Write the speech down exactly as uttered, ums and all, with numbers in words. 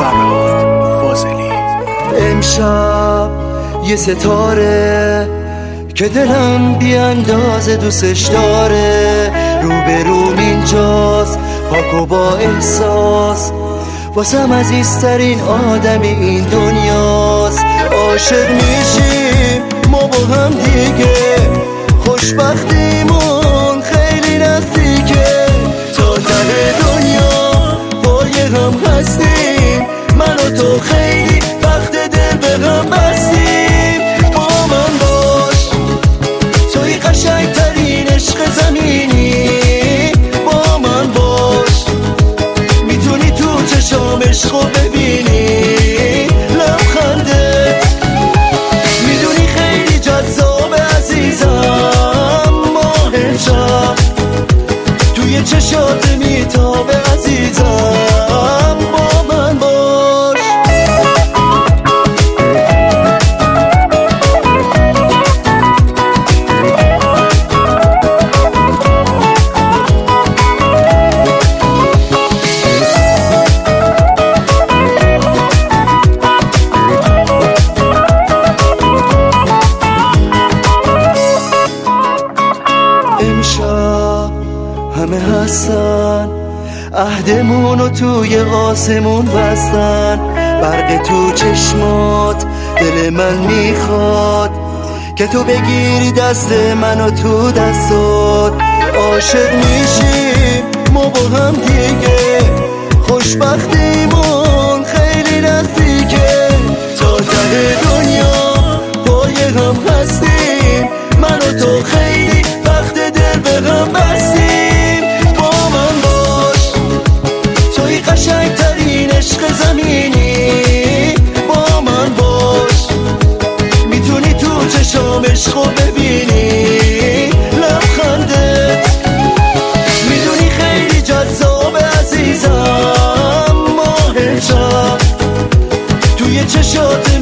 فرهاد فاضلی. امشب یه ستاره که دلم بی اندازه دوستش داره، روبروم اینجاست پاک و با احساس، واسم عزیزترین آدمی این دنیاست. عاشق میشیم ما با هم دیگه، خوشبختیمون خیلی نزدیکه، تا ته دنیا پای هم هستیم، من و تو خیلی وقت دل به هم بستیم. با من باش توی قشنگترین عشق زمینی، با من باش میتونی تو چشام عشقو ببینی، لبخندت میدونی خیلی جذاب عزیزم، ماه شب توی چشات میتابه عزیزم، با من باش. امشب همه هستن عهدمونو توی آسمون بستن، برق تو چشمات دل من میخواد که تو بگیری دست منو تو دستات. عاشق میشیم ما با هم دیگه، خوشبختیمون خیلی نزدیکه، تا ته دنیا پای هم هستیم، من و تو خیلی وقت دل به هم بستیم. با من باش توی قشنگترین عشق زمینی، با من باش میتونی تو چشام عشقو ببینی، لبخندت میدونی خیلی جذاب عزیزم، ماه شب توی چشات